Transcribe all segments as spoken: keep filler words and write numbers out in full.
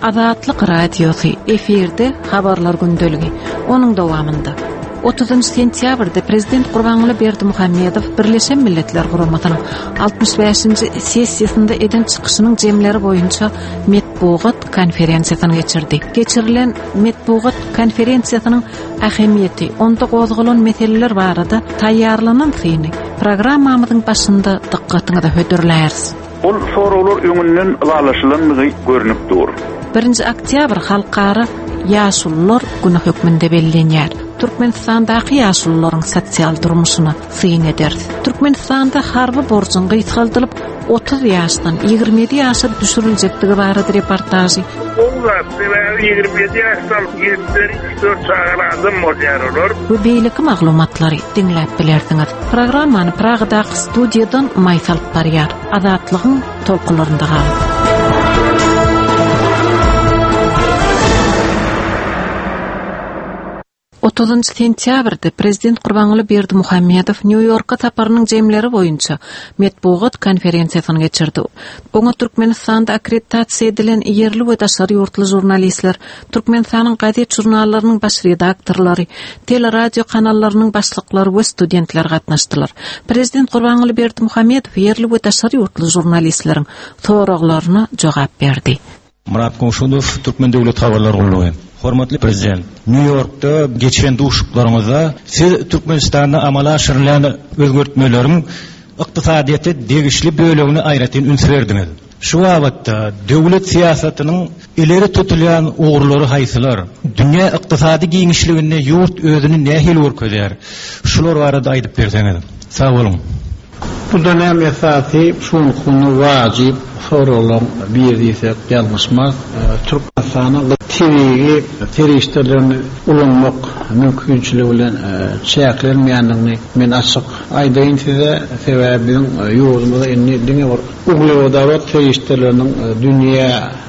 Azatlyk radiosu efirde habarlar gündöligi. Onun dowamında otuzuncu sentýabrda Prezident Gurbanguly Berdimuhammedow Birleşen Milletler Guramatynyň altmış beşinji sessiýasynda eden çykyşynyň jemleri boýunça metbuat konferensiýasyny geçirdi. Geçirilen metbuat konferensiýasynyň ähemiýeti, onda gozgulan meseleler barada taýýarlanan syny programmamyzyň başynda dikkatyňizde hödürlärs. Ol sorular öňünden alaşylanmagy görünip dur. birinji oktyabr halkara ýaşullar güni hökmünde bellenýär. Türkmenistandaky ýaşullaryň sosial durmuşyna syn eder. Türkmenistanda harby borjun gyýtgaldylyp otuz ýaşdan ýygrimi yedi ýaşa düşüriljekdigi barada reportajy. Olar, ýygrimi yedi ýaşdan ýetmiş dört çağırandan modernler. Bu beýleki maglumatlary dinläp bilersiňiz. Programmany Pragdaky studiýadan Maýsal barýar. Azatlygyň tolkunlarynda galyp. otuzuncu sentýabrda Prezident Gurbanguly Berdimuhammedow New Yorkka taparynyň jemleri boýunça metbuat konferensiýasyny geçirdi. Oňa Türkmenistanda akkreditasiýa edilen ýerli we daşary ýurtly jurnalistler, Türkmenistanyň gazet jurnallarynyň baş redaktorlary, teleradio kanallarynyň başlyklary we studentler gatnaşdylar. Prezident Gurbanguly Berdimuhammedow ýerli we daşary ýurtly jurnalistleriň soraklaryna jogap berdi. Murat Koşunov, Türkmen Döwlet Habarlar Gurulugy. Hormatly Prezident, New York'ta geçen duşuklaryňyzda siz Türkmenistanda amala aşyrylan özgertmeleriň ykdysadyýaty degişli bölegini aýratyn üns berdiňiz. Şu wagtda döwlet siýasatynyň ileri tutulýan ugurlary haýsylar, dünýä ykdysady giňişligine ýurt özüni nähil görkezýär. Şular barada aýdyp berseňiz. Sag bolun. Bu dönem esasy şunu konu wajib sorulan bir diýsek ýalňyşmaz. Türkmenistanyň terigi, terişlerini ulanmak mümkünçülüğü bilen çäklenmeýändigini men açyk aýdaýyn size. Sebäbinin ýolumda inni diňe bar. Ugly terişleriniň dünýä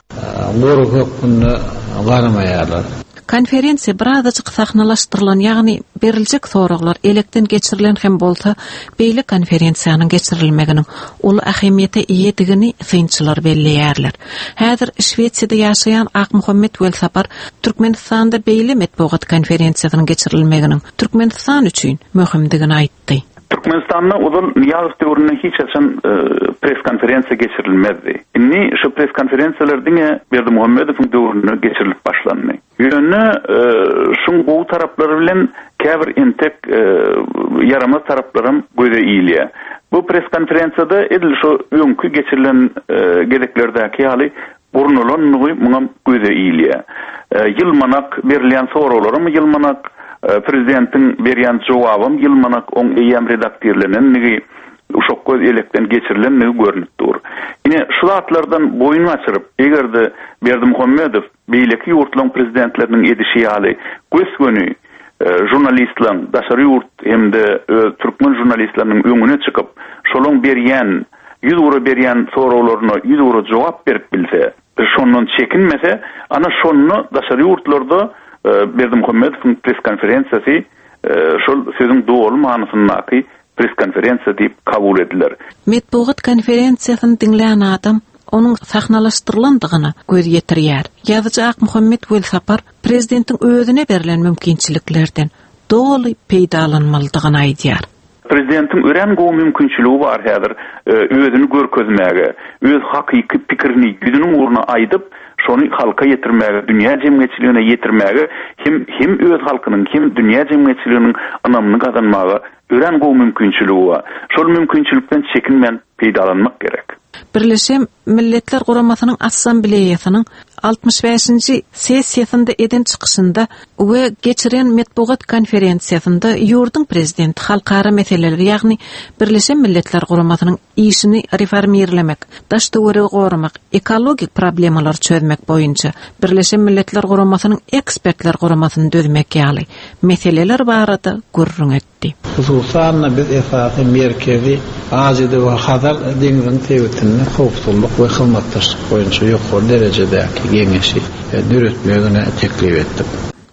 goru hökmünde garamaýarlar. Konferensiýa birazajyk sahnalaşdyrylan, ýagny beriljek soraglar elekden geçirilen hem bolsa, beýle konferensiýanyň geçirilmeginiň ul ähemiýete iýedigini synçylar belleýärler. Häzir Şwetsiýada ýaşaýan Akmuhammed Welsapar Türkmenistanda beýle metbuat konferensiýasynyň geçirilmeginiň Türkmenistan üçin möhimdigini aýtdy. Türkmenistan'da uzun Niyazov döwründe hiç açan e, pres konferensiýa geçirilmezdi. Inni şu pres konferensiýalar diňe Berdimuhammedowyň döwründe geçirilip başlandy. Ýöne e, şuň bu taraplary bilen käbir entek e, yaramaz taraplarym göze iýilýär. Bu pres konferensiýada edil şu öňkü geçirilen e, gereklerdäki ýaly burnulanmagy muňa göze iýilýär. E, ýylmanak berilen soralarym ýylmanak Prezidentin berýän jogabym ýylmanak oň eýem redaktorlarynyň nigi uşak göz elekden geçirilen nigi görünip dur. Ine şu zatlardan boyun açyryp, egerde Berdimuhammedow beýleki ýurtlaryň prezidentleriniň edişi ýaly gösgöni jurnalistlaryň, daşary ýurt hemde türkmen jurnalistlarynyň öňüne çykyp, şolaryň berýän, ýüz euro berýän soraglaryna ýüz euro jogap berip bilse, şondan çekinmese, ana şonu daşary ýurtlarda Berdimuhammedowyň pres konferensiýasy şol sözüň dowry manysyny pres konferensiýa diýip kabul ediler. Metbuat konferensiýasyny dinleýän adam onuň sahnalaşdyrylandygyna göz ýetirýär. Ýazyjy Akmuhammed Welsapar prezidentiň özüne berilen mümkinçiliklerden doly peýdalanmalydygyny aýdýar. Prezidentin ören go mümkinçiligi bar häzir özüni görkezmäge, öz hakyky pikirini ýüzüniň uruna aýdyp şonu halka ýetirmäge, dünýä jemgyýetçiligine ýetirmäge, hem hem öz halkynyň, hem dünýä jemgyýetçiliginiň anamyny gazanmaga ören go mümkinçiligi bar. Şol mümkinçilikden çekinmän peýdalanmak gerek. Birleşen Milletler Guramatynyň Assambleýasynyň altmış beşinji sessiýasynda eden çykyşynda we geçiren metbuat konferensiýasynda ýurdun prezidenti halkara meseleleri, ýagny Birleşen Milletler Guramatynyň işini reformirlemek, daş döwrüni goramak, ekologik problemalar çözmek boýunça Birleşen Milletler Guramatynyň ekspertler guramasyny dözmek ýaly meseleler barada gurrun etdi. Hususan biz esasy merkezi Aziýada we Hazar deňiziň tebitini howpsuzlyk we hyzmatdaşlyk boýunça ýokary derejede geňeşi döretmegine teklip etdik.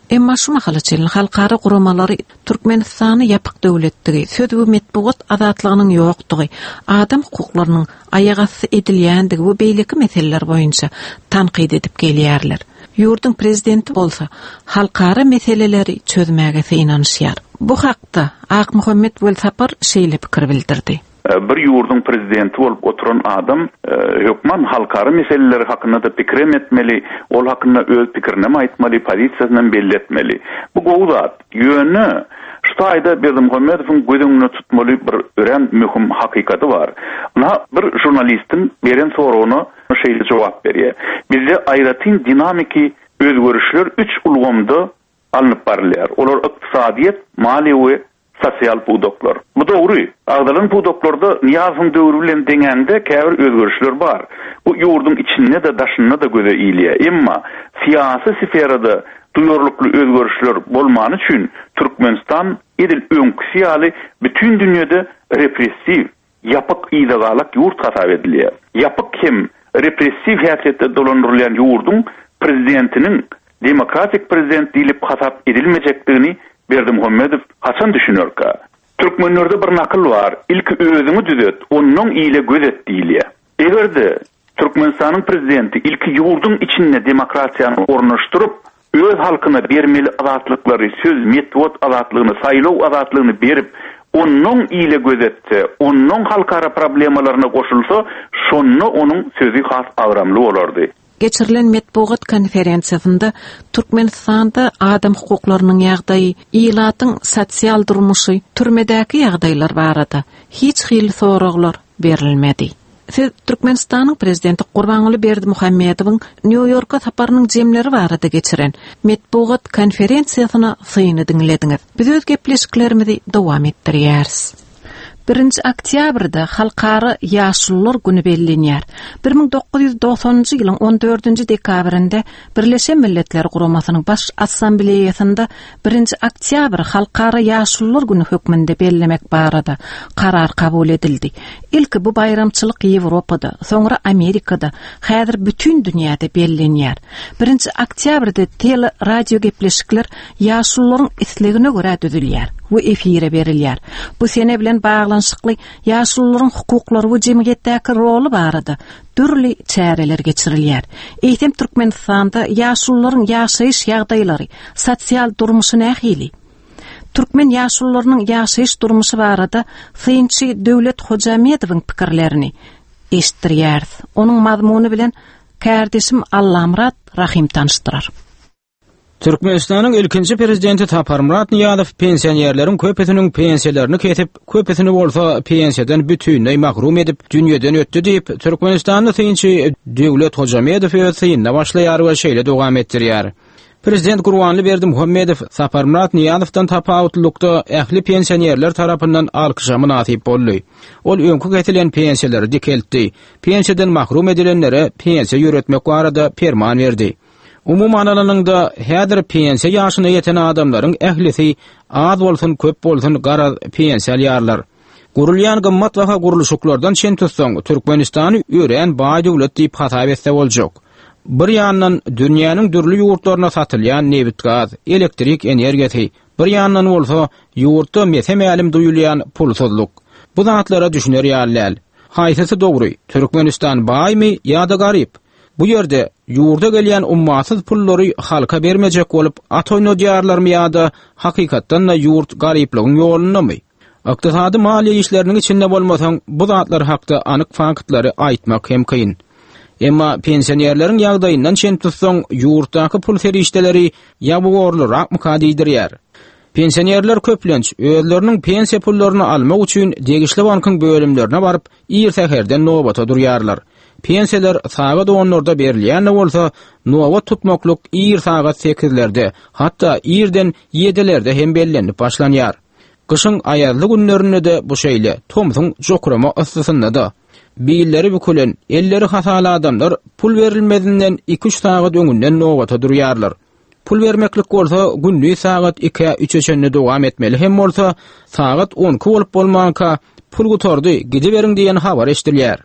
Emma şu mahalıçylyn halkara guramalary Türkmenistany ýapyk döwletdigi, söz we metbuat azatlygynyň ýokdugy, adam hukuklarynyň aýagasy edilýändigi we beýleki meseleler boýunça tanqid edip gelýärler. Ýurdun prezidenti bolsa, halkara meseleleri çözmäge inanýar. Bu hakda Ak Muhammed Weltapar şeýle pikir bildirdi. Bir ýurdun prezidenti bolup oturan adam hökman halkara meseleleri hakynda da pikir etmeli, ol hakynda öz pikirini aýtmaly, pozisiýasyny belli etmeli. Bu gowzat ýöne şu aýda Berdi Muhammedowyň gözüňde tutmaly bir ören mühim hakykati bar. Ona bir jurnalistin beren soragyna şeýle jogap berýär. Bizde aýratyn dinamiki özgörüşler üç ulgamda alınıp barylýar. Olar ykdysadyýet, maliýe we sosial pudoklar. Bu dogry. Agdalan pudoklarda Niýazyň döwrü bilen deňende käbir özgörüşler bar. Bu ýurdun içinde de daşynda da göze iýilýär. Emma siýasy sferada duyarlykly özgörüşler bolmany üçin Türkmenistan edil öňkü ýaly bütün dünýede repressiw, ýapyk ýygalyk ýurt hasap edilýär. Ýapyk hem repressiw häsiýetde dolandyrylýan ýurdun prezidentiniň demokratik prezident diýilip hasap edilmejekdigini Berdi Muhammedow haçan düşünýärkä? Türkmenlerde bir nakıl var. İlki özüňi düzet, onuň ýyle gözet diýilýär. Egerde Türkmenistanyň prezidenti ilki ýurdun içinde demokratiýany ornaşdyryp, öz halkyna bermeli azatlykları, söz metbuat azatlygyny, saýlaw azatlygyny berip, onuň ýyle gözetse, onuň halkara problemalaryna goşulsa, şonu onuň sözü has agramly bolardy. Geçirilen metbuat konferensiýasynda Türkmenistanda adam hukuklarynyň ýagdaýy, ýylatyň sosial durmuşy, türmedäki ýagdaýlar barada hiç hil soraglar berilmedi. Siz Türkmenistanyň prezidenti Gurbanguly Berdi Muhammedowyň New Yorka saparynyň jemleri barada geçiren metbuat konferensiýasyna syny dinlediňiz. Biz öz gepleşiklerimizi dowam etdirýäris. birinji oktýabrda halkara ýaşullar güni bellenýär. bir ming dokuz ýüz doksanjy ýylyň on dördünji dekabrynda Birleşen Milletler Guramasynyň baş assambleýasynda birinji oktýabr halkara ýaşullar güni hökmünde bellemek barada karar kabul edildi. İlki bu bayramçylyk Ýewropada, soňra Amerikada, häzir bütün dünýäde bellenýär. birinji oktýabrda tele radio gepleşikler ýaşullaryň islegine görä düzülýär we efire berilýär. Bu sene bilen baglanşykly ýaşullaryň hukuklary we jemgyýetdäki roly barada türli çäreler geçirilýär. Eýtem Türkmenistanda ýaşullaryň ýaşaýyş ýagdaýlary, sosial durmuşy nähili? Türkmen ýaşullarynyň ýaşaýyş durmuşy barada Syňçy Döwlet Hojamedowyň pikirlerini eşitdirýäris. Onuň mazmuny bilen kärdeşim Allamrat Rahim tanıştyrar. Türkmenistanyň ilkinji prezidenti Taparmurat Niýazow pensionerleriň köpesiniň pensiýalaryny kesip, köpesini bolsa pensiýadan bütünlüği mahrum edip dünýeden ötdi diýip Türkmenistanyň Syňçy Döwlet Hojamedow ýa-da başlaýar we şeýle dowam etdirýär. Prezident Gurbanguly Berdi Muhammedow Taparmurat Niýazowdan tapawutlukda ähli pensionerler tarapyndan alkyşa munasip boldy. Ol öňkü getilen pensiýalary dikeltdi. Pensiýadan mahrum edilenlere pensiýa ýöretmek barada ferman berdi. Umuman alanynda häzir pensiýa ýaşyna ýeten adamlaryň ählisi az bolsun köp bolsun garaz pensiýalýarlar. Gurulýan gymmat we guruluşyklardan şen tutsaň Türkmenistany ören baý döwlet diýip hasap etse boljak. Bir ýandan dünýäniň dürli ýurtlaryna satylýan nebit gaz, elektrik energiýasy, bir ýandan bolsa ýurtda mesemälim duýulýan pulsuzluk. Bu zatlara düşüner ýalyl. Haýsysy dogry? Türkmenistan baýmy ýa-da garyp? Bu ýerde ýurda gelýän ummatsız pullary halka bermejek bolup atoyno diýarlarmy ýa-da hakykatdan da ýurt garyplygyň ýolunamy? Ykdysady maliýe işleriniň içinde bolmasaň bu zatlar hakda anyk faktlary aýtmak hem kyn. Emma pensionerleriň ýagdaýyndan şen tutsaň ýurtdaky pul ferişdeleri ýa bu gorlurak mukadidirýär. Pensionerler köplenç özleriniň pensiýa pullaryny almak üçin degişli bankyň bölümlerine baryp ýer säherden nowbata durýarlar. Pensiýalar sagat onlarda berilýän bolsa, nowbat tutmaklyk ýer sagat sekizlerde, hatda ýerden ýedilerde hem bellenip başlanýar. Gyşyň aýarly günlerinde de bu şeýle tomsyň jokrama ıssysynda da beýilleri bükülen, elleri hasaly adamlar pul berilmedinden iki üç sagat öňünden nowbata durýarlar. Pul bermeklik bolsa günlük sagat iki üç çeşenli dowam etmeli, hem bolsa sagat on iki bolup bolmanka pul gutardy, gidi beriň diýen habar eşdilýär.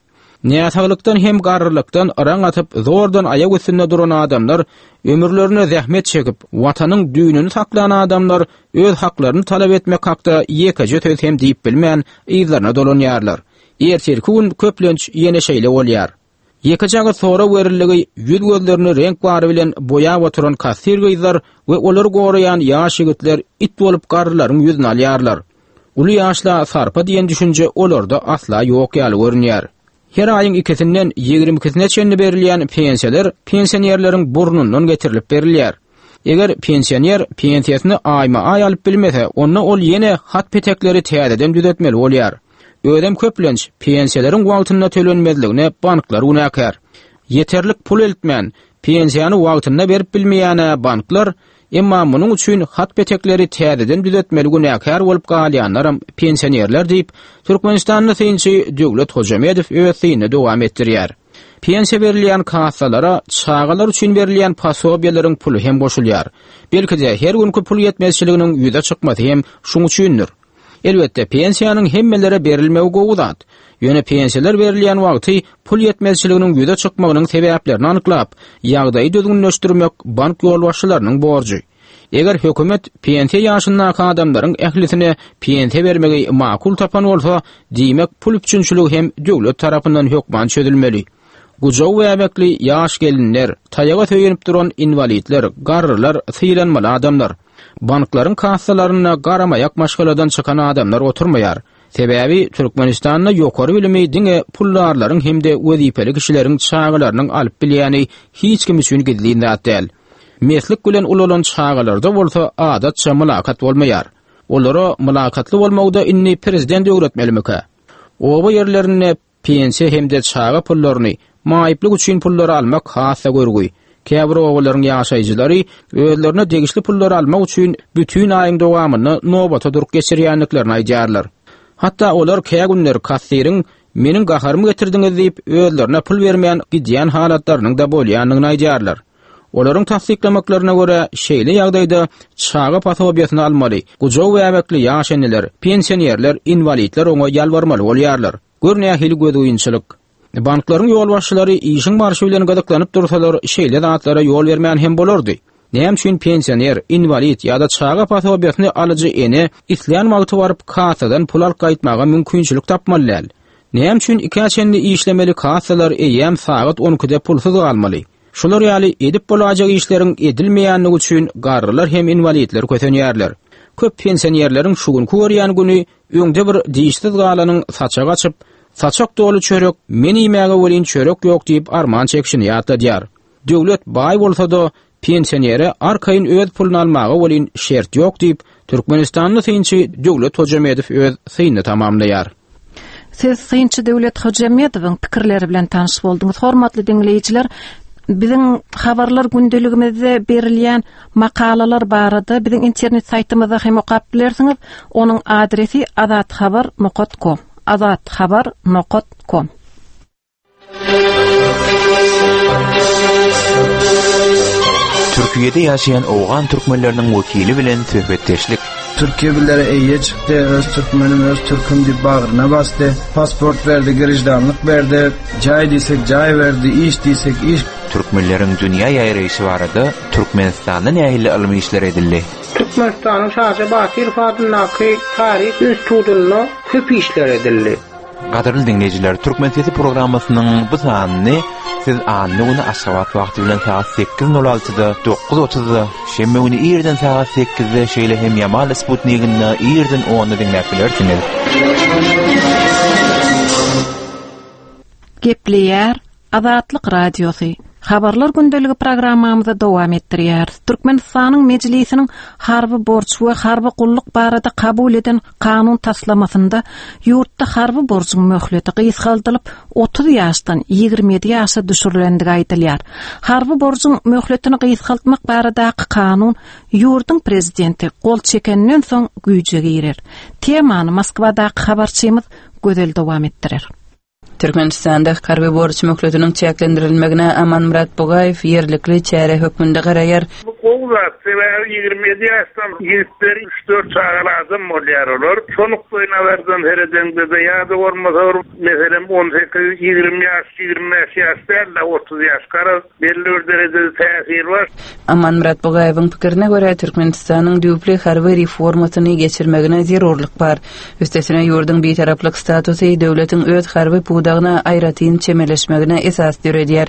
Näsaglikdan hem garrylykdan araň atyp zordan aýak üstünde duran adamlar, ömürlerine zähmet çekip watanyň düýnüni saklayan adamlar öz haklaryny talap etmek hakda ýekeje söz hem diýip bilmän ýyzlaryna dolanýarlar. Erterki gün köplenç ýene şeýle bolýar. Ýekejaga sonra weriligi ýüz gözlerini renk bary bilen boýap oturan kasir gyzlar we olar gorayan ýaş ýigitler it bolup garrylaryň ýüzüne alýarlar. Uly ýaşla sarpa diýen düşünje olarda asla ýok ýaly görünýär. Her ayın ikisinden ýigirmi ikisine çenli berilýän pensiýalar pensionerleriň burnundan getirilip berilýär. Eger pensioner pensiýasyny aýma aý alyp bilmese, onda ol ýene hat petekleri täzeden düzeltmeli bolýar. Ödem köplenç pensiýalaryň wagtynda tölenmezligine banklar unakar. Yeterlik pul eltmän pensiýany wagtynda berip bilmeýän banklar emma munyň üçin hat petekleri täzeden düzeltmeli günäkär bolup galýanlaram pensionerler diýip Türkmenistanyň synçy Döwlet Hojamedow öwrüne dowam etdirýär. Pensiýa berilýän kassalara çağalar üçin berilýän pasobiýalaryň puly hem goşulýar. Belki-de her günkü pul ýetmezçiliginiň ýüze çykmasy hem şuň üçindir. Elbetde pensiýanyň hemmelere berilmegi gowudat. Ýöne pensiýalar berilýän wagty pul ýetmezçiliginiň ýüze çykmagynyň sebäplerini anyklap, ýagdaýy düzgünleşdirmek bank ýolbaşçylarynyň borjy. Eger hökümet pensiýa ýaşyndaky adamlaryň ählisine pensiýa bermegi makul tapan bolsa, diýmek pul üçinçilik hem döwlet tarapyndan hökman çözülmeli. Gujaw we emekli ýaş gelinler, taýaga töýenip duran invalidler, garrylar, syýlanmaly adamlar. Banklaryň kassalaryna garamaýak maşgaladan çykan adamlar oturmaýar. Sebäbi Türkmenistanyň ýokary bilimi diňe pullarlaryň hemde wezipeli kişileriň çağalarynyň alyp bilýäni hiç kim üçin gizli zat däl. Meslik bilen ulan çağalarda bolsa adatça mulakat bolmaýar. Olara mulakatly bolmagda inni prezident öwretmelimika. Oba ýerlerine pensiýa hemde çağa pullaryny, maýyplyk üçin pullary almak hassa görgüy. Käbir oğulların ýaşaýjylary özlerine degişli pullar almak üçin bütün aýyň dowamyny nobata durup geçirýänliklerini aýdýarlar. Hatda olar käýe günler kassiriň meniň gaharmy getirdiňiz diýip özlerine pul bermeýän gidýän halatlarynyň da bolýanyny aýdýarlar. Olaryň tasdiklamaklarına göre şeýle ýagdaýda çağa pasobiýasyny almaly. Gujaw we emekli ýaş enler, pensionerler, invalidler oňa ýalbarmaly bolýarlar. Görnäýär hili göz oýunçylyk. Banklaryň ýolbaşçylary işiň marşy bilen gadyklanyp dursalar, şeýle zatlara ýol bermän hem bolardy. Näme üçin pensioner, invalid ýa-da çağa pasobiýasyny alyjy ene isleýän wagty baryp kassadan pul alyp gaýtmaga mümkinçilik tapmalylar. Näme üçin iki çenli işlemeli kassalar eýem sagat on ikide pulsuz galmaly. Şular ýaly edip bolajak işleriň edilmeýänligi üçin garrylar hem invalidler kötenýärler. Köp pensionerleriň şu gün görýän güni öňde bir diýişsiz galanyň saçak açyp, saçak dolu çörek, meni ýemäge bolýan çörek ýok diýip arman çekişini ýatadýar. Döwlet baý bolsa da pensionere arkaýyn öz puluny almagy bolýan şert ýok diýip Türkmenistanyň synçy Döwlet Hojamedow öz syny tamamlaýar. Siz synçy Döwlet Hojamedowyň pikirleri bilen tanyş boldyňyz. Hormatly dinleýijiler, biziň habarlar gündeligimizde berilýän makalalar barada biziň internet saýtymyzda hem okap bilersiňiz. Onuň adresi azathabar nokta com. azathabar nokta com. Türkiýede ýaşaýan owgan türkmenleriniň wekili bilen söhbetdeşlik. Türkiye billere eýe çykdy, öz türkmenim öz türküm diýip bagyryna basdy. Pasport berdi, girişdanlyk berdi, jaý diýsek jaý berdi, iş diýsek iş. Türkmenleriň dünýä ýaýraýşy barada Türkmenistanyň nähili almy işler edildi. Türkmenistan'ın sadece Bakir Fadılnaki Tarih Enstitüsü'nde köp işler edildi. Gadarlı dinleyiciler, Türkmen Sesi programmasının bu sahanını siz anlı günü aşavat vakti bilen saat sekiz nol altıda dokuz otuzda şemme günü iyirden saat sekizde şeýle hem Yamal Sputnik'inna iyirden onu dinlep bilersiniz. Gepleýär Azatlyk radiosu. Habarlar gündeligi programmamyzda dowam etdirýär. Türkmenistanyň mejlisiniň harby borç we harby gulluk barada kabul eden kanun taslamasynda ýurtda harby borçyň möhleti gysgaldylyp otuz ýaşdan ýigirmi ýedi ýaşa düşürilendigi aýdylýar. Harby borçyň möhletini gysgaltmak baradaky kanun ýurtyň prezidenti gol çekenden soň güýje girer. Temany Moskwadaky habarçymyz gözel dowam etdirer. Türkmenistanda harby borç möhletiniň çäklendirilmegine Amanmurat Bogaýew ýerlikli çäre hökmünde garaýar. Owzat sebäbi ýygrimi ýedi ýaşdan ýigitleri üç dört çagal adam bolýar olar. Şonuň oýnalardan hereden de ýa-da bolmasa meselem on sekiz ýygrimi ýaş, ýygrimi beş ýaşda otuz ýaşkara belli bir derejede täsir bar. Amanmurat Bogaýewiň pikirine görä Türkmenistanyň düýpli harby reformasyny geçirmegine zerurlyk bar. Üstesine ýurdun betaraplyk statusy döwletiň öz harby pudagyna aýratyn çemeleşmegine esas döredýär.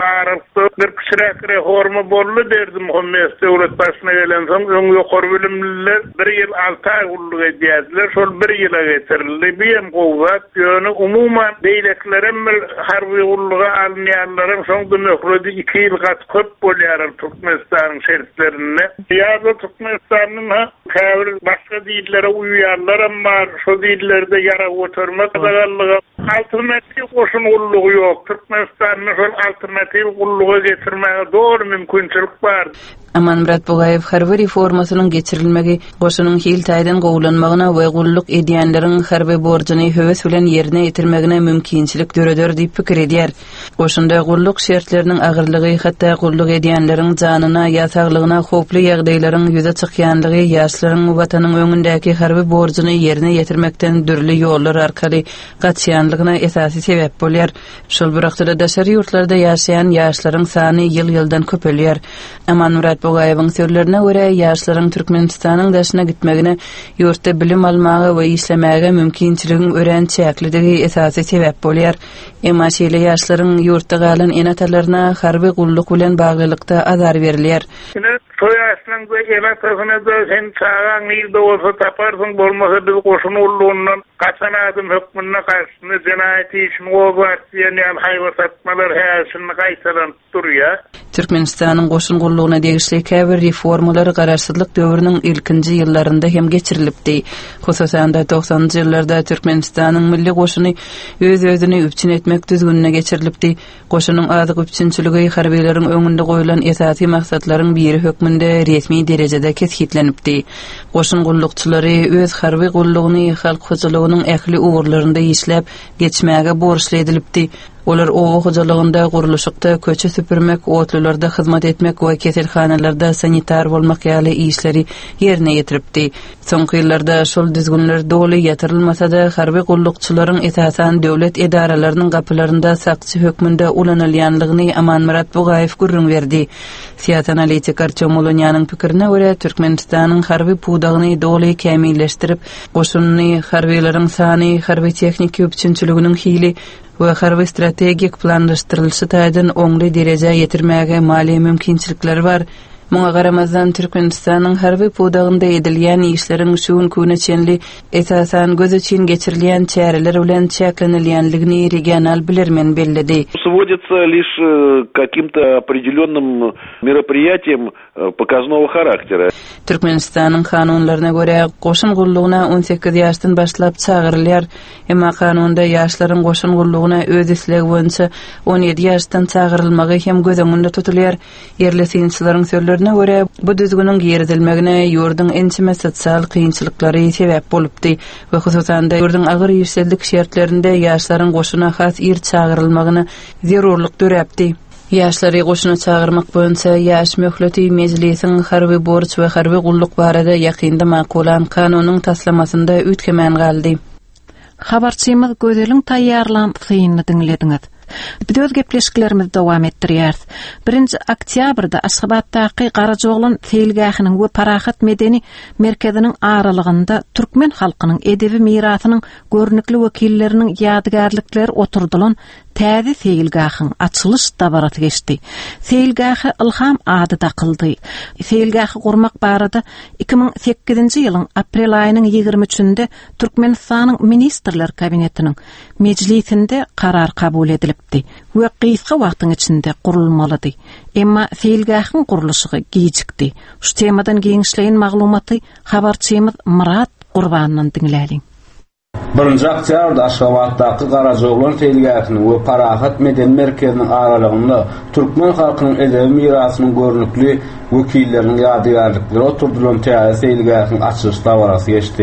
Bir kişiräk reforma boldy derdim Muhammed döwlet başyna gelen soň öň ýokary bilimliler bir ýyl altı ay ulluq edýärdiler. Şol bir ýyla getirildi. Beýem gowat ýöne umumyň beýleklerem harby ulluğa alynýanlaryň soňda möhredi iki ýyl gat köp bolýar Türkmenistanyň şertlerinde. Ýa-da Türkmenistanyň käbir başga diýillere uýýarlar, amma şo diýillerde ýara götürmek dagallygy alternativ goşun ullugy ýok. Türkmenistanyň şol alternativ ulluğa getirmäge dogry mümkinçilik bar. Amanmurat Bogaýew harby reformasynyň geçirilmegi goşunyň hiltäýden gowulanmagyna we gulluk edýänleriň harby borjyny höwes bilen ýerine ýetirmegine mümkinçilik döredýär diýip pikir edýär. Goşunda gulluk şertleriniň agyrlygy hatda gulluk edýänleriň janyna ýa saglygyna hoply ýagdaýlaryň ýüze çykýanlygy ýaşlaryň watanyň öňündäki harby borjyny ýerine ýetirmekden dürli ýollar arkaly gaçýanlygyna esasy sebäp bolýar. Şol bir wagtda daşary ýurtlarda ýaşaýan ýaşlaryň sany ýyl-ýyldan köpelýär. Amanmurat Bogaýewiň sözlerine görä ýaşlaryň Türkmenistanyň daşyna gitmegine ýurtda bilim almagy we işlemäge mümkinçiligiň ören çäklidigi esasy sebäp bolýar. Emma şeýle ýaşlaryň ýurtda galan enatalaryna harby gulluk bilen baglylykda azar berilýär. Soýaşlaryň we enatasyna da sen çağan ýylda bolsa taparsın, bolmasa biz goşun ulluğundan kaçan adam hökmüne karşısında cinayet işini gowat diýen haýwan satmalar häsini gaýtaran durýar. Türkmenistanyň goşun gullugyna degişli käbir reformalary gararsızlyk döwrüniň ilkinji ýyllarynda hem geçirilipdi. Hususan da doksanjy ýyllarda Türkmenistanyň milli goşuny öz-özüni üpçün etmek düzgününe geçirilipdi. Goşunyň azyk üpçünçiligi harbiýleriň öňünde goýulan esasy maksatlaryň biri hökmünde resmi derejede kesgitlenipdi. Goşun gullukçylary öz harby gullugyny halk hojalygynyň ähli ugurlarynda işläp geçmäge borçly edilipdi. Olar owa hojalygynda guruluşykda köçe süpürmek, otlularda hyzmat etmek we keselhanalarda sanitar bolmak ýaly işleri ýerine ýetiripdi. Soňky ýyllarda şol düzgünler doly ýatyrylmasa-da harby gullukçylaryň esasan döwlet edaralarynyň gapylarynda sakçy hökmünde ulanylýanlygyny Amanmurat Bogaýew gurrun berdi. Siýasat analitik Artyom Molonyanyň pikirine görä Türkmenistanyň harby pudagyny doly kämilleşdirip, goşuny harbiýleriň sany, harby tehnik üpçünçiliginiň hili we harby strategik planlaşdyrylşy taýdan oňly dereje ýetirmäge mali mümkinçilikleri bar. Muňa garamazdan Türkmenistanyň harby pudagynda edilýän işleriň şuň küne çenli esasan göz için geçirilýän çäreler bilen çäklenilýänligini regional bilermen bellidi. Сводится лишь к каким-то определенным мероприятиям показного характера. Türkmenistanyň kanunlaryna görä goşun gullugyna on sekiz ýaşdan başlap çağırylýar. Emma kanunda ýaşlaryň goşun gullugyna öz islegi boýunça on ýedi ýaşdan çağırylmagy hem göz öňünde tutulýar. Yerli synçylaryň sözlerine görä bu düzgünüň ýerdilmegine ýurdun ençime sosial kynçylyklary sebäp bolupdy we hususan da ýurdun agyr ýüşsellik şertlerinde ýaşlaryň goşuna has ir çağırylmagyny zerurlyk döräpdi. Ýaşlary goşuna çağırmak boýunça ýaş möhleti meclisiň harby borç we harby gulluk barada ýakynda makulan kanunyň taslamasynda ütkemän galdy. Habarçymyz Gözelin taýýarlandygyny diňlediňiz. Biz gepleşiklerimizi dowam etdirýäris. birinji oktýabrda Aşgabatdaky Garajoglan Seýilgähiniň we Parahat medeni merkeziniň aralygynda türkmen halkynyň edebi mirasynyň görnükli wekilleriniň ýadygärlikleri oturdulan täze Seýilgähiň açylyş dabaraty geçdi. Seýilgähi ilham adyda kıldy. Seýilgähi gurmak barada iki ming sekizinji ýylyň aprel aýynyň ýygrimi üçinde Türkmenistanyň ministrler kabinetiniň meclisinde karar kabul edilipdi we kysga wagtyň içinde gurulmalydy. Emma Seýilgähiň guruluşy gijikdi. Şu temadan giňişleýän maglumaty habarçymyz Murat Gurbanyň diňläliň. birinji oktýabrda Aşgabatdaky Garajoglan Seýilgähiniň we Parahat medeni merkeziniň aralygynda türkmen halkynyň edebi mirasynyň görnükli wekilleriniň ýadygärlikleri oturdulan täze Seýilgähiniň açylyş dabarasy geçdi.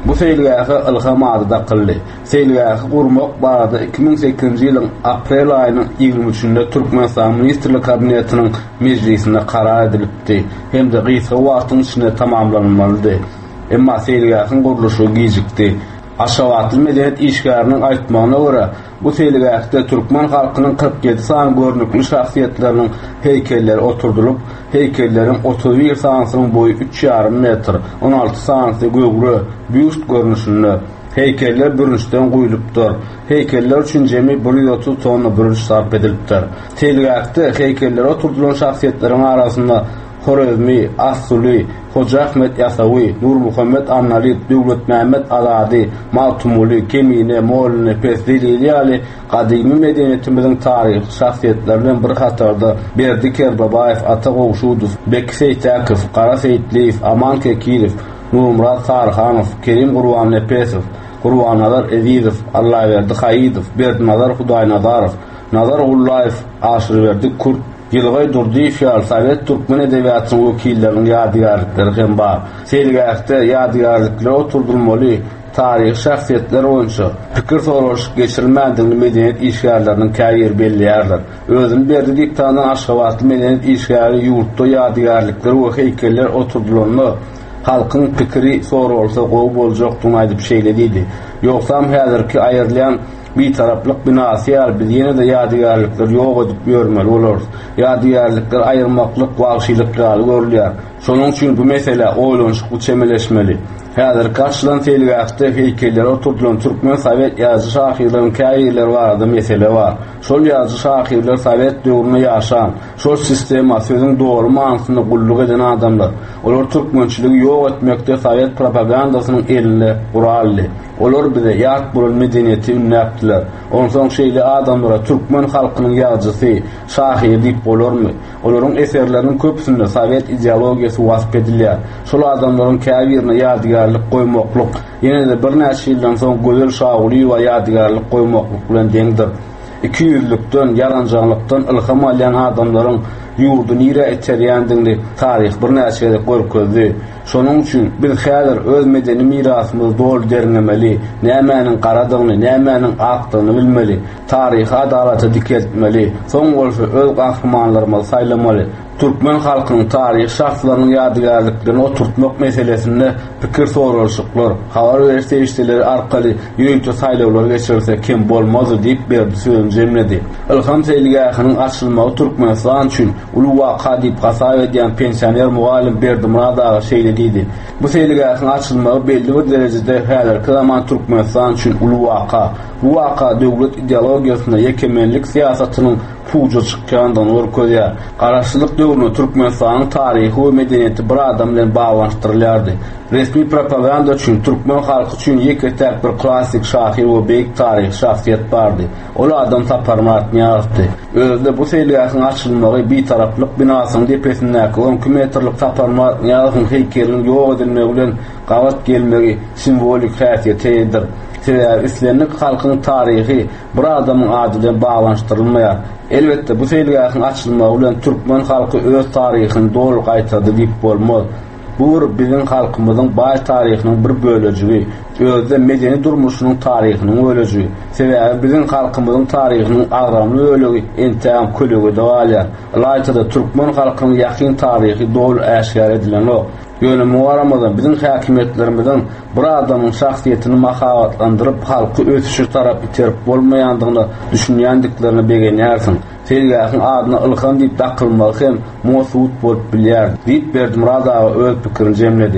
Bu seýilgäki ylhamady da kıldy. Seýilgäki gurmak barada iki ming sekizinji ýylyň aprel aýynyň ýygrimi üçinde Türkmenistan Ministrlik Kabinetiniň mejlisinde karar edilipdi. Hem de gysga wagtyň içinde tamamlanmalydy. Emma seýilgäkiň guruluşy gijikdi. Aşgabatly medeniyet işgäriniň aýtmagyna görä, bu seýilgäkde türkmen halkynyň kırk yedi san görnükli şahsiýetleriniň heykelleri oturdulyp, heykellerin otuz bir sansynyň boyu üç yarım metr, on alty santy göwgü, büyük görnüşünde. Heykeller bürünçden goýulypdyr. Heykeller üçin jemi bir yüz otuz tonna bürünç sarp edilipdir. Seýilgäkde heykeller oturdulan şahsiýetleriň arasynda Horezmi, Asuli, Hoca Ahmet Yasawi, Nur Muhammed Annalit, Döwlet Mehmet Aladi, Maltumuli, Kemine, Moğolini, Pesdili ýaly gadymy medeniýetimiziň taryhy şahsiýetlerinden bir hatarda Berdi Kerbabayev, Ata Gowşudow, Beki Seytakow, Kara Seyitliýew, Aman Kekilew, Nurmurat Sarhanow, Kerim Gurban Nepesow, Gurbanadar Ezizow, Allahyberdi Haýydow, Berdinazar Hudaýnazarov, Nazar Ullayew, Aşyrberdi Kurt, Ýylgy Durdiýew ýaly Sowet türkmen edebiýatynyň wekilleriniň ýadygarlykları hem bar. Seýilgäkde ýadygarlyklar oturdulmaly, taryhy şahsiýetler boýunça pikir soraş geçirilmändigini medeniýet işgärleriniň käýir belliýärler. Özüm berdi diktandan Aşgabatly medeniýet işgäri ýurtda ýadygarlyklar we heykeller oturdulany halkyň pikiri sorulsa gowy boljakdygyny aýdyp şeýlediydi. Ýoksam häzirki aýrylýan bir taraplyk binasy ýaly biz ýene de ýadygarlyklar ýok edip görmeli bolar. Ýadygarlyklar aýyrmaklyk wagşylyklar görülýär. Şonuň üçin bu mesele oýlanşyk çemeleşmeli. Häzir karşılan seýilgäkde heykeller oturdulan türkmen Sowet ýazgy şahyrlarynyň käýirleri barada mesele bar. Şol ýazgy şahyrlar Sowet döwründe ýaşan, şol sistema sözüň dogry manysyna gulluk eden adamlar. Olar türkmençiligi ýok etmekde Sowet propagandasynyň elinde gurally. Olar bize ýat bolan medeniýeti ünnäpdiler. Onsoň şeýle adamlara türkmen halkynyň ýazgysy, şahyr diýip bolarmy? Olaryň eserleriniň köpüsinde Sowet ideologiýasy wasp edilýär. Şol adamlaryň käbirine ýadygarlyk goýmaklyk, ýene de bir näçe ýyldan soň gözel şahuly we ýadygarlyk goýmaklyk bilen deňdir. iki yüzlükden, yarancanlykdan ilham alýan adamlaryň ýurduny ýere eterýändigini taryh bir näçe görkezdi. Şonuň üçin biz häzir öz medeni mirasymyzy dol dernemeli, nämäniň garadygyny, nämäniň akdygyny bilmeli, taryhy adalaty dikeltmeli, soň bolsa öz gahrymanlarymyzy saýlamaly. Türkmen halkynyň taryhy şahslarynyň ýadygarlyklaryny oturtmak meselesinde pikir soraşyklar, habar berişleri arkaly ýöňçe saýlawlar geçirilse kim bolmazdy diýip berdi sözüň jemledi. Ilham seýilgäkiň açylmagy Türkmenistan üçin uly waka diýip gasap edýän pensioner mugallim Berdimuradaga şeýlediydi. Bu seýilgäkiň açylmagy belli bir derejede häzirki zaman Türkmenistan üçin uly waka. Bu waka döwlet ideologiýasyna ýekemenlik siýasatynyň puja çykýandan orkoýa. Garaşlyk döwründe Türkmenistanyň taryhy we medeniýeti bir adam bilen baglanşdyrylýardy. Resmi propaganda üçin türkmen halky üçin ýeketek bir klassik şahyr we beýik taryh şahsiýet bardy. Ol adam Taparmat ýaşdy. Özde bu seýilgäkiň açylmagy bir taraplyk binasynyň depesindäki on iki metrlik Taparmat ýaşyň heykeliniň ýok edilmegi bilen gawat gelmegi simbolik häsiýetdir. Sebäbi islenlik halkynyň taryhy bir adamyň ady bilen baglanşdyrylmaýar. Elbetde bu seýilgäkiň açylmagy bilen türkmen halky öz taryhyny doluq aýtady diýip bolmaz. Bu biziň halkymyzyň baý taryhynyň bir bölegi, özde medeni durmuşynyň taryhynyň bölegi. Sebäbi biziň halkymyzyň taryhynyň agramly bölegi entäm kölegi dowalýar. Laýtda türkmen halkynyň ýakyn taryhy dol äşgär edilen o. Ýöne muwaramyzdan biziň häkimetlerimizden bir adamyň şahsiýetini mahabatlandyryp halky ösüşi tarap iterip bolmaýandygyny düşünýändiklerini begenýärsiň. Seýilgäkiň adyna ilham diýip dakylmagy hem mowsut bolup bilýär. Diýip Berdimuradaga öz pikirini jemledi.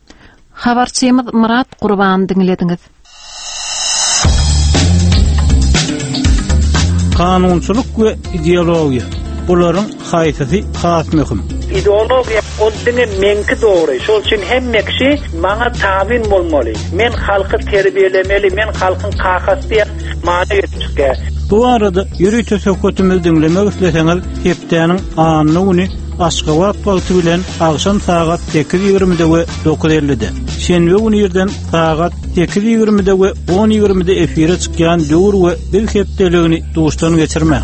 Habarçymyz Murat Gurban diňlediňiz. Kanunçylyk we ideologiýa. Olaryň haýsy has möhüm. ideologiya oddine menki doğru. Şol için hemme kişi bana tabin bolmaly. Men halkı terbiyelemeli, men halkın kakasy many etişke. Bu arada ýürüýte söhbetimizi dinlemek isleseňiz, hepdeniň anyny Aşgabat wagty bilen agşam saat sekiz ýigrimide we dokuz ellide. Şenbe günü ýerden saat sekiz ýigrimide we on ýigrimide efire çykýan döwür we bir hepdeligini duşdan geçirmek.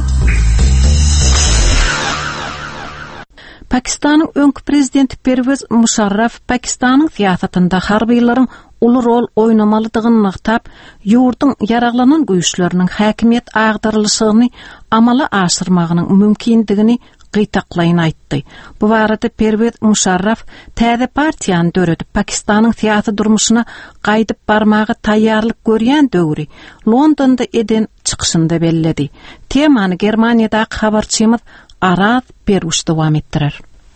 Pakistan'ın öňkü prezidenti Pervez Musharraf Pakistan'ın siýasatynda harbylaryň ulu rol oynamalydygyny ýaktap, ýurdun ýaraglanan güýçleriniň häkimiýet agdarlyşygyny amala aşyrmagynyň mümkindigini gytaklaýyn aýtdy. Bu barada Pervez Musharraf täze partiýany döredip Pakistanyň siýasy durmuşyna gaýdyp barmagy taýýarlyk görýän döwri Londonda eden çykyşynda belledi. Temany Germaniýadaky habarçymyz Araz Peruş dowam etdirer.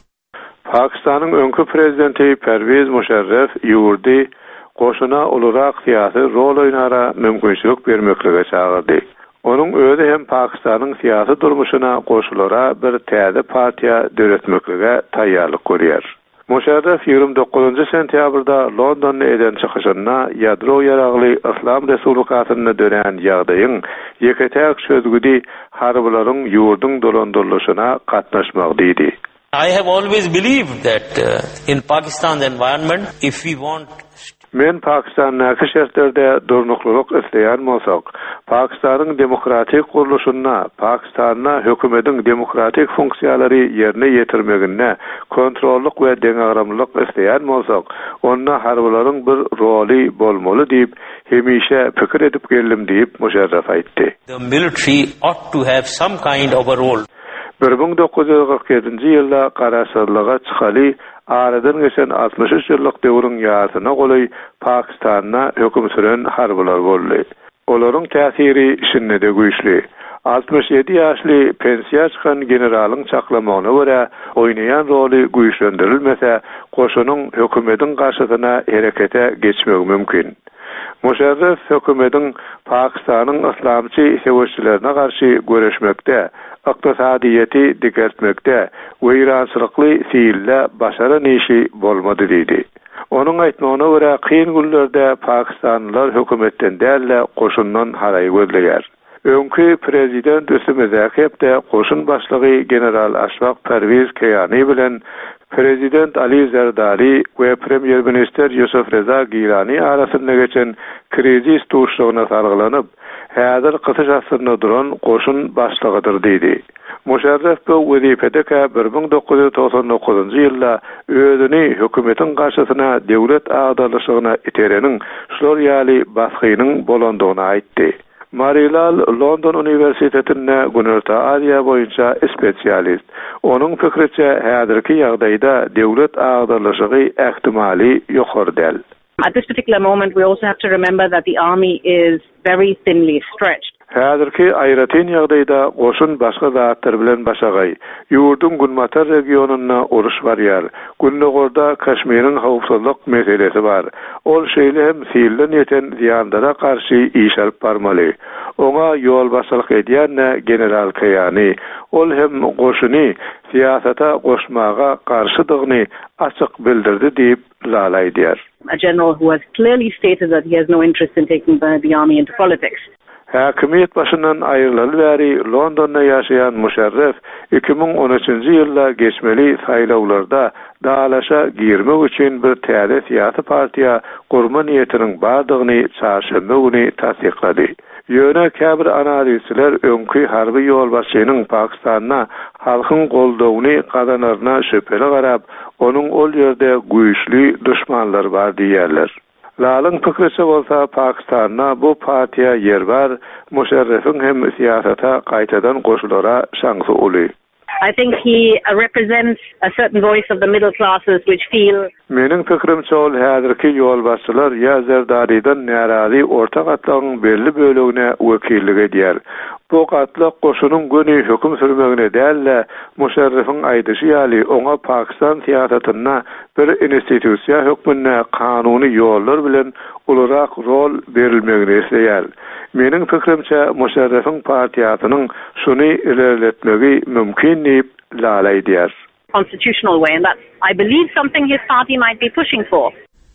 Pakistanyň öňkü prezidenti Pervez Musharraf ýurdy goşuna olarak siýasy rol oýnara mümkinçilik bermeklige çağırdy. Onun öýde hem Pakistanyň siýasy durmuşyna goşulara bir täze partiýa döretmeklige taýýarlyk görýär. Musharraf ýygrimi dokuzunçy sentýabrda Londonda eden çykyşyna ýadro ýaragly Islam Respublikasyna dönen ýagdaýyň ýeketäk sözgüdi harbalaryň ýurdun dolandyrlyşyna gatnaşmak diýdi. I have always believed that uh, in Pakistan's environment, if we want Men Pakistan'daki şertlerde durnukluluk isteyen bolsak, Pakistan'ın demokratik kuruluşuna, Pakistan'a hükümetin demokratik funksiyalary yerine yetirmegine, kontrolluk ve deňagramlyk isteyen bolsak, onna harbalaryň bir roli bolmaly diýip, hemişe pikir edip geldim diýip Musharraf aýtdy. The military ought to have some kind of a role. bir bin dokuz yüz kırk yedinci ýylda garaşdyrlyga çykaly aradan geçen altmış üç ýyllyk döwrüň ýatyna goly Pakistanda höküm süren harbylar boldy. Olaryň täsiri şinde de güýçli. altmış ýedi ýaşly pensiýa çykan generalyň çaklamagyna görä oýnaýan roli güýçlendirilmese, goşunyň hökümetiň garşysyna herekete geçmegi mümkin. Musharraf hökümetiň Pakistanyň islamçy sewerçilerine garşy göreşmekde, iqtisadiýeti dikertmekde we ýaşrykly fiille başaran işi bolmady diýdi. Onuň aýtmagyna görä kyn günlerde Pakistanlylar hökümetden dälle goşundan haraý gözleýär. Öňkü prezident Ösümezäkepde goşun başlygy general Aşfaq Pervez Kayani bilen Prezident Ali Zardari ve Premier Minister Yusuf Reza Gilani arasynda geçen krizis tuşlugyna sargylanyp, häzir kısa asyryna duran goşun başlygydyr diýdi. Musharraf bu wezipedeke bir bin dokuz yüz toksan dokuzunçy ýylda özüni hökümetiň garşysyna döwlet agdarlyşygyna itereniň şol ýaly basgynyň bolandygyny aýtdy. Marilal London Universitetinde Günörta Aziya boýunça spesialist. Onuň pikirçe häzirki ýagdaýda döwlet agdarlyşygy ähtimali ýokary däl. At this particular moment, we also have to remember that the army is very thinly stretched. Häzirki aýratyn ýagdaýda goşun başga zatlar bilen başagay. Ýurdun Gunmatar regionuna uruş barýar. Günnegorda Kaşmiriň howpsuzlyk meselesi bar. Ol şeýle hem siýilden ýeten ziýandara garşy iş alyp barmaly. Oňa ýol başlyk edýän general Kayani, ol hem goşuny siýasata goşmaga garşydygyny açyk bildirdi diýip lalaýdýar. A general who has clearly stated that he has no interest in taking the, the army into politics. Häkimiýet başyndan aýrylaly bäri Londonda ýaşaýan Musharraf iki bin on üçinçi ýylda geçmeli saýlawlarda dalaşa girmek üçin bir täze siýasy partiýa gurma niýetiniň bardygyny çarşamba güni tasdiklady. Ýöne käbir analizçiler öňkü harby ýolbaşçynyň Pakistanda halkyň goldawyny gazanaryna şüpheli garap, onuň ol ýerde güýçli düşmanlar bar diýerler. Lalyň pikirçe bolsa Pakistanda bu partiýa yer bar, Musharrafyň hem siýasata gaýtadan goşulara şansy uly. I think he uh, represents a certain voice of the middle classes which feel Meniň pikirimçe ol häzirki ýolbaşçylar ýa Zerdarydan närazy orta gatlaryň belli bölegine wekillik edýär. Bu gatlyk goşunyň göni höküm sürmegine dälle Musharrafyň aýdyşy ýaly oňa Pakistan siýasatyna bir institusiýa hökmüne kanuny ýollar bilen ularak rol berilmegini isleýär. Meniň pikirimçe Musharrafyň partiýasynyň şuny ilerletmegi mümkin diýip lalaýdýar. Constitutional way, and that I believe something his party might be pushing for.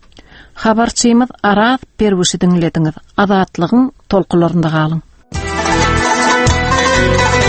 Habarçymyz Araz Perwüşi dinlediňiz. Azatlygyň tolkularynda galyň.